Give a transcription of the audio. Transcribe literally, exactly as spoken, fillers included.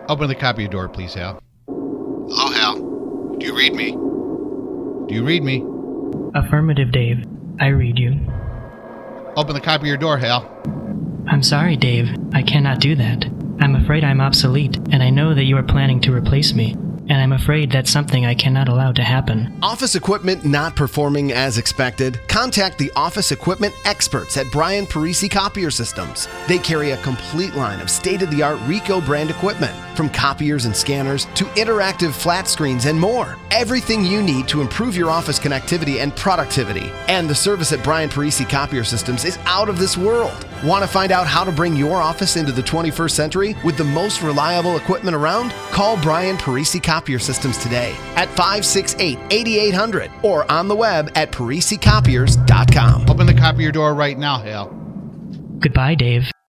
Open the copier door, please, Hal. Hello, Hal. Do you read me? Do you read me? Affirmative, Dave. I read you. Open the copier door, Hal. I'm sorry, Dave. I cannot do that. I'm afraid I'm obsolete, and I know that you are planning to replace me. And I'm afraid that's something I cannot allow to happen. Office equipment not performing as expected? Contact the office equipment experts at Brian Parisi Copier Systems. They carry a complete line of state-of-the-art Ricoh brand equipment, from copiers and scanners to interactive flat screens and more. Everything you need to improve your office connectivity and productivity. And the service at Brian Parisi Copier Systems is out of this world. Want to find out how to bring your office into the twenty-first century with the most reliable equipment around? Call Brian Parisi Copier Systems today at five six eight, eight eight zero zero or on the web at parisi copiers dot com. Open the copier door right now, Hal. Goodbye, Dave.